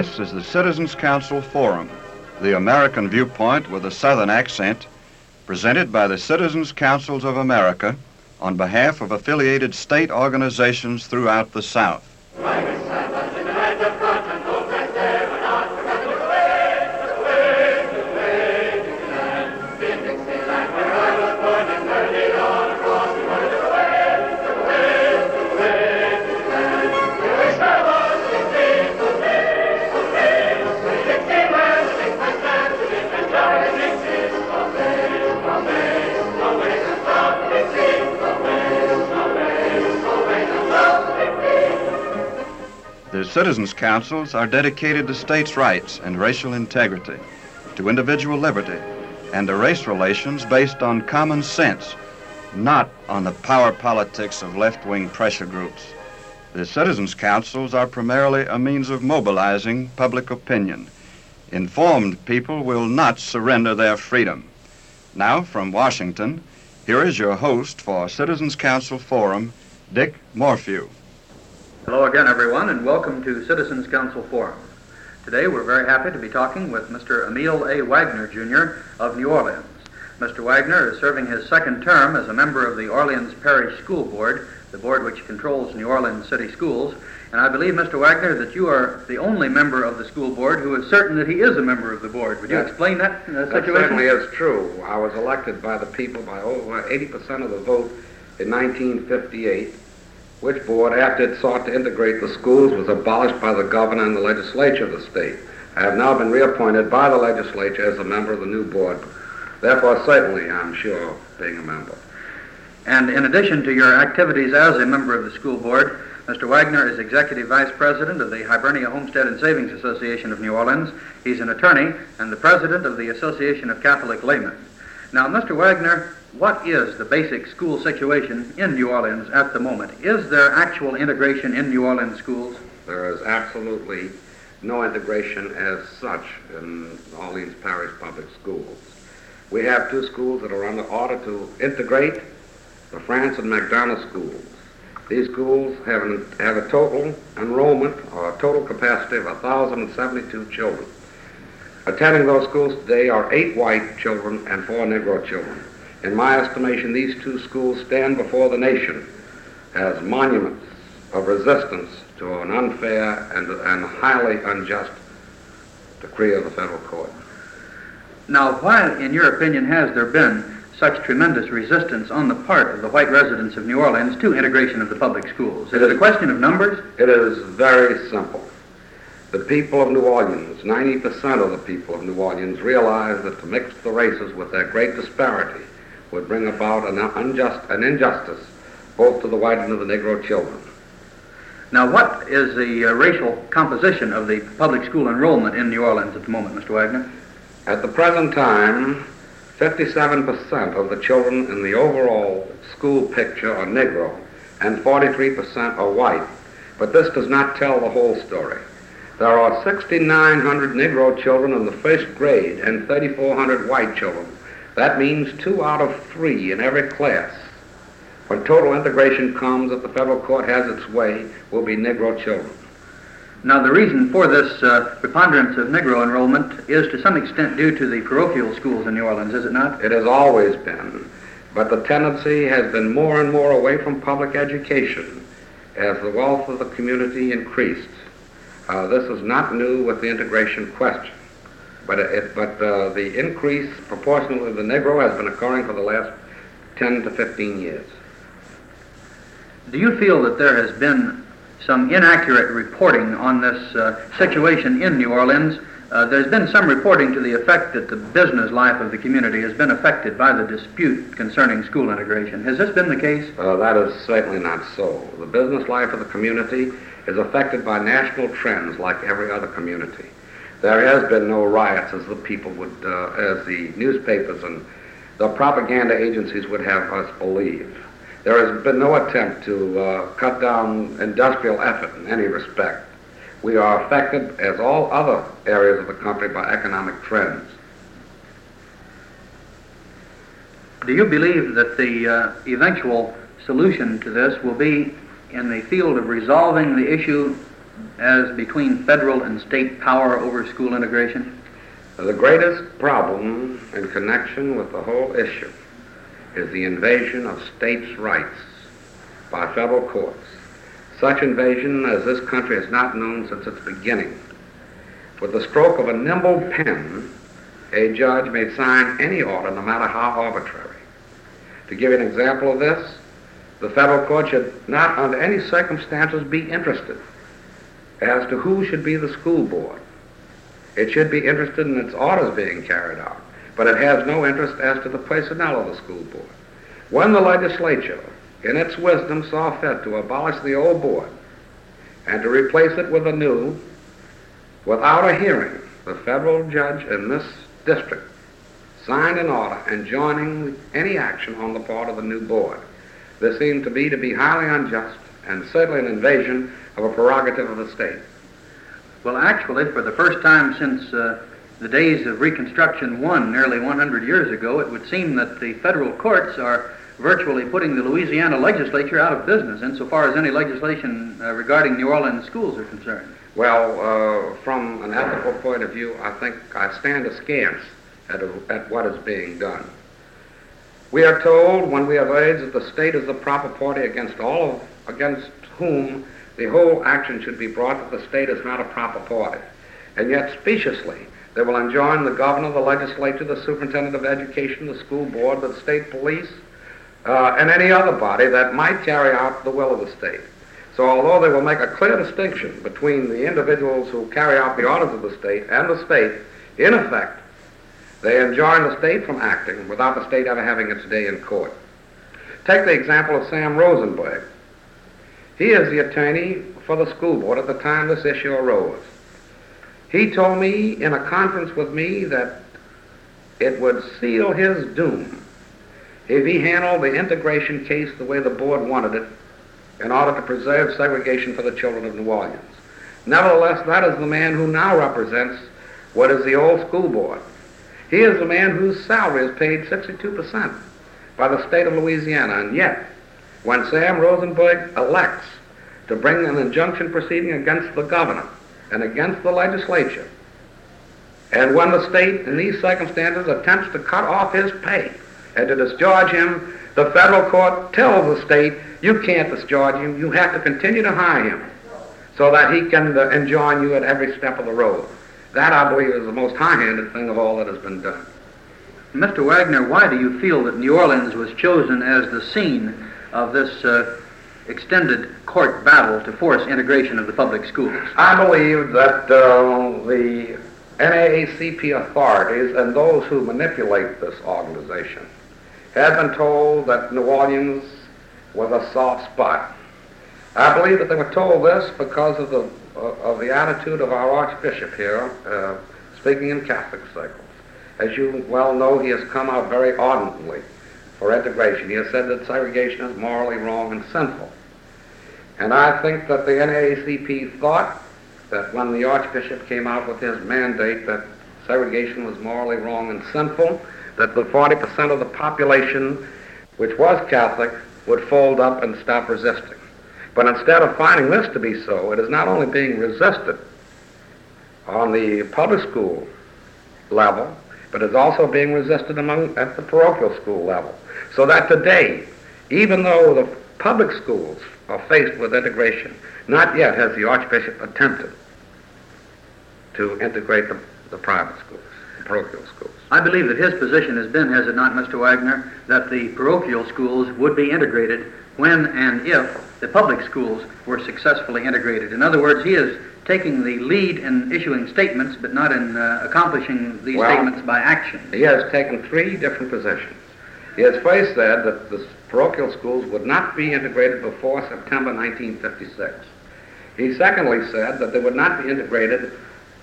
This is the Citizens Council Forum, the American viewpoint with a Southern accent, presented by the Citizens Councils of America on behalf of affiliated state organizations throughout the South. The Citizens Councils are dedicated to states' rights and racial integrity, to individual liberty, and to race relations based on common sense, not on the power politics of left-wing pressure groups. The Citizens Councils are primarily a means of mobilizing public opinion. Informed people will not surrender their freedom. Now, from Washington, here is your host for Citizens Council Forum, Dick Morphew. Hello again, everyone, and welcome to Citizens Council Forum. Today we're very happy to be talking with Mr. Emil A. Wagner, Jr. of New Orleans. Mr. Wagner is serving his second term as a member of the Orleans Parish School Board, the board which controls New Orleans city schools. And I believe, Mr. Wagner, that you are the only member of the school board who is certain that he is a member of the board. Would you explain that situation? That certainly is true. I was elected by the people by over 80% of the vote in 1958. Which board, after it sought to integrate the schools, was abolished by the governor and the legislature of the state. I have now been reappointed by the legislature as a member of the new board. Therefore, certainly, I'm sure, being a member. And in addition to your activities as a member of the school board, Mr. Wagner is Executive Vice President of the Hibernia Homestead and Savings Association of New Orleans. He's an attorney and the President of the Association of Catholic Laymen. Now, Mr. Wagner, what is the basic school situation in New Orleans at the moment? Is there actual integration in New Orleans schools? There is absolutely no integration as such in Orleans Parish Public Schools. We have two schools that are under order to integrate, the France and McDonough schools. These schools have a total enrollment or a total capacity of 1,072 children. Attending those schools today are 8 white children and 4 Negro children. In my estimation, these two schools stand before the nation as monuments of resistance to an unfair and highly unjust decree of the federal court. Now, why, in your opinion, has there been such tremendous resistance on the part of the white residents of New Orleans to integration of the public schools? Is it a question of numbers? It is very simple. The people of New Orleans, 90% of the people of New Orleans, realize that to mix the races with their great disparity would bring about an injustice both to the white and to the Negro children. Now, what is the racial composition of the public school enrollment in New Orleans at the moment, Mr. Wagner? At the present time, 57% of the children in the overall school picture are Negro and 43% are white. But this does not tell the whole story. There are 6,900 Negro children in the first grade and 3,400 white children. That means 2 out of 3 in every class. When total integration comes, if the federal court has its way, will be Negro children. Now, the reason for this preponderance of Negro enrollment is to some extent due to the parochial schools in New Orleans, is it not? It has always been, but the tendency has been more and more away from public education as the wealth of the community increased. This is not new with the integration question, but the increase proportional to the Negro has been occurring for the last 10 to 15 years. Do you feel that there has been some inaccurate reporting on this situation in New Orleans? There's been some reporting to the effect that the business life of the community has been affected by the dispute concerning school integration. Has this been the case? That is certainly not so. The business life of the community is affected by national trends like every other community. There has been no riots as the people would, as the newspapers and the propaganda agencies would have us believe. There has been no attempt to cut down industrial effort in any respect. We are affected, as all other areas of the country, by economic trends. Do you believe that the eventual solution to this will be in the field of resolving the issue as between federal and state power over school integration? The greatest problem in connection with the whole issue is the invasion of states' rights by federal courts. Such invasion as this country has not known since its beginning. With the stroke of a nimble pen, a judge may sign any order, no matter how arbitrary. To give you an example of this, the federal court should not under any circumstances be interested as to who should be the school board. It should be interested in its orders being carried out, but it has no interest as to the personnel of the school board. When the legislature, in its wisdom, saw fit to abolish the old board and to replace it with a new, without a hearing, the federal judge in this district signed an order enjoining any action on the part of the new board. This seemed to be highly unjust and certainly an invasion of a prerogative of the state. Well, actually, for the first time since the days of Reconstruction 1, nearly 100 years ago, it would seem that the federal courts are virtually putting the Louisiana legislature out of business insofar as any legislation regarding New Orleans schools are concerned. Well, from an ethical point of view, I think I stand askance at what is being done. We are told when we have urged that the state is the proper party against whom the whole action should be brought, that the state is not a proper party. And yet, speciously, they will enjoin the governor, the legislature, the superintendent of education, the school board, the state police, and any other body that might carry out the will of the state. So although they will make a clear distinction between the individuals who carry out the orders of the state and the state, in effect, they enjoin the state from acting without the state ever having its day in court. Take the example of Sam Rosenberg. He is the attorney for the school board at the time this issue arose. He told me in a conference with me that it would seal his doom if he handled the integration case the way the board wanted it in order to preserve segregation for the children of New Orleans. Nevertheless, that is the man who now represents what is the old school board. He is the man whose salary is paid 62% by the state of Louisiana, and yet, when Sam Rosenberg elects to bring an injunction proceeding against the governor and against the legislature, and when the state in these circumstances attempts to cut off his pay and to discharge him, the federal court tells the state, you can't discharge him, you have to continue to hire him so that he can enjoin you at every step of the road. That, I believe, is the most high-handed thing of all that has been done. Mr. Wagner, why do you feel that New Orleans was chosen as the scene of this extended court battle to force integration of the public schools? I believe that the NAACP authorities and those who manipulate this organization have been told that New Orleans was a soft spot. I believe that they were told this because of the attitude of our Archbishop here, speaking in Catholic circles. As you well know, he has come out very ardently for integration. He has said that segregation is morally wrong and sinful. And I think that the NAACP thought that when the Archbishop came out with his mandate that segregation was morally wrong and sinful, that the 40% of the population which was Catholic would fold up and stop resisting. But instead of finding this to be so, it is not only being resisted on the public school level, but it's also being resisted at the parochial school level. So that today, even though the public schools are faced with integration, not yet has the Archbishop attempted to integrate the private schools, the parochial schools. I believe that his position has been, has it not, Mr. Wagner, that the parochial schools would be integrated when and if the public schools were successfully integrated. In other words, he is taking the lead in issuing statements, but not in accomplishing these statements by action. He has taken three different positions. He has first said that the parochial schools would not be integrated before September 1956. He secondly said that they would not be integrated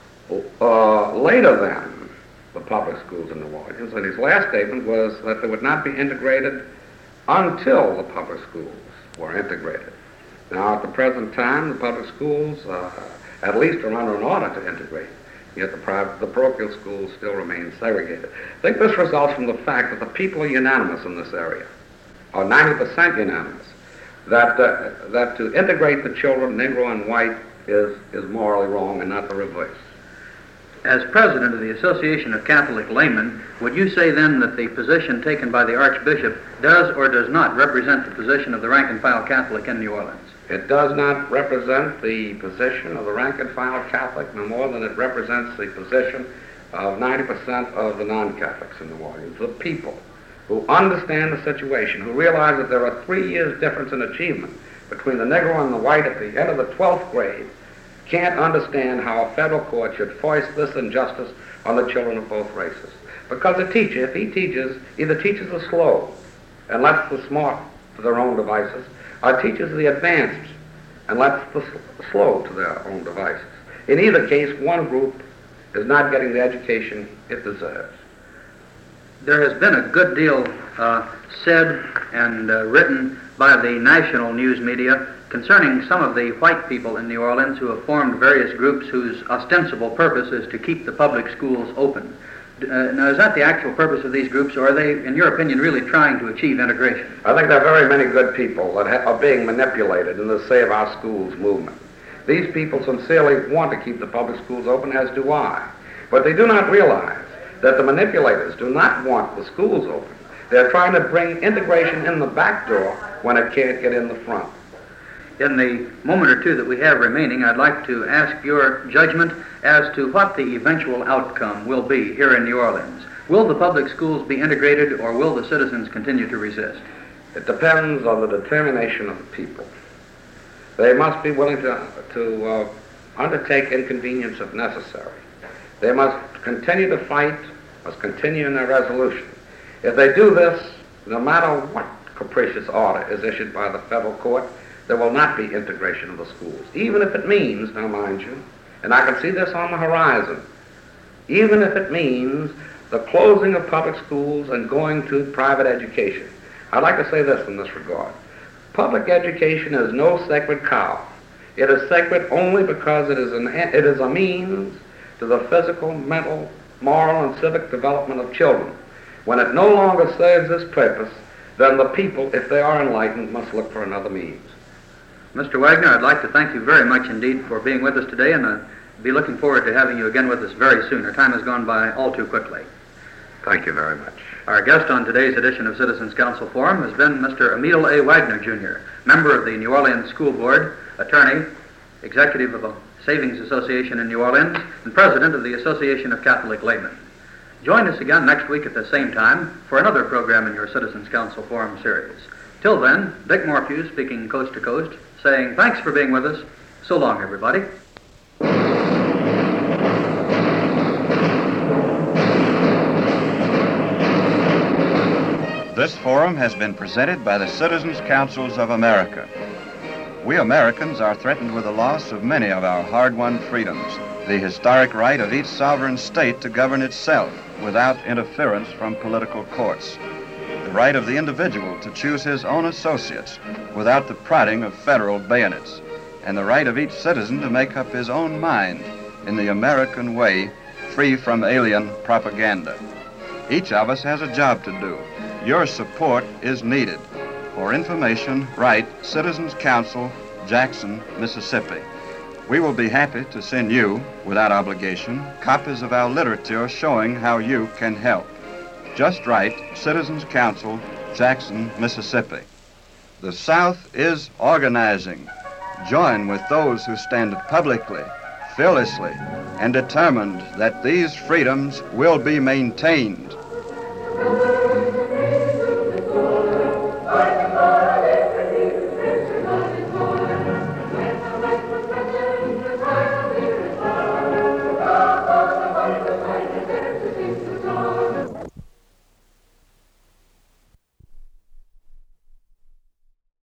later than the public schools in New Orleans. And his last statement was that they would not be integrated until the public schools were integrated. Now, at the present time, the public schools at least are under an order to integrate, yet the parochial schools still remain segregated. I think this results from the fact that the people are unanimous in this area, or 90% unanimous, that to integrate the children, Negro and white, is morally wrong and not the reverse. As president of the Association of Catholic Laymen, would you say then that the position taken by the Archbishop does or does not represent the position of the rank-and-file Catholic in New Orleans? It does not represent the position of the rank-and-file Catholic no more than it represents the position of 90% of the non-Catholics in New Orleans, the people who understand the situation, who realize that there are 3 years difference in achievement between the Negro and the white at the end of the 12th grade, can't understand how a federal court should foist this injustice on the children of both races. Because a teacher, if he teaches, either teaches the slow and lets the smart to their own devices, or teaches the advanced and lets the slow to their own devices. In either case, one group is not getting the education it deserves. There has been a good deal said and written by the national news media concerning some of the white people in New Orleans who have formed various groups whose ostensible purpose is to keep the public schools open. Now, is that the actual purpose of these groups, or are they, in your opinion, really trying to achieve integration? I think there are very many good people that are being manipulated in the Save Our Schools movement. These people sincerely want to keep the public schools open, as do I. But they do not realize that the manipulators do not want the schools open. They're trying to bring integration in the back door when it can't get in the front. In the moment or two that we have remaining, I'd like to ask your judgment as to what the eventual outcome will be here in New Orleans. Will the public schools be integrated, or will the citizens continue to resist? It depends on the determination of the people. They must be willing to undertake inconvenience if necessary. They must continue to fight, must continue in their resolution. If they do this, no matter what capricious order is issued by the federal court, there will not be integration of the schools, even if it means, now mind you, and I can see this on the horizon, even if it means the closing of public schools and going to private education. I'd like to say this in this regard. Public education is no sacred cow. It is sacred only because it is a means to the physical, mental, moral, and civic development of children. When it no longer serves this purpose, then the people, if they are enlightened, must look for another means. Mr. Wagner, I'd like to thank you very much indeed for being with us today, and I'll be looking forward to having you again with us very soon. Our time has gone by all too quickly. Thank you very much. Our guest on today's edition of Citizens Council Forum has been Mr. Emil A. Wagner, Jr., member of the New Orleans School Board, attorney, executive of the Savings Association in New Orleans, and president of the Association of Catholic Laymen. Join us again next week at the same time for another program in your Citizens Council Forum series. Till then, Dick Morphew speaking coast to coast, saying thanks for being with us. So long, everybody. This forum has been presented by the Citizens Councils of America. We Americans are threatened with the loss of many of our hard-won freedoms, the historic right of each sovereign state to govern itself without interference from political courts, the right of the individual to choose his own associates without the prodding of federal bayonets, and the right of each citizen to make up his own mind in the American way, free from alien propaganda. Each of us has a job to do. Your support is needed. For information, write Citizens Council, Jackson, Mississippi. We will be happy to send you, without obligation, copies of our literature showing how you can help. Just write Citizens Council, Jackson, Mississippi. The South is organizing. Join with those who stand publicly, fearlessly, and determined that these freedoms will be maintained.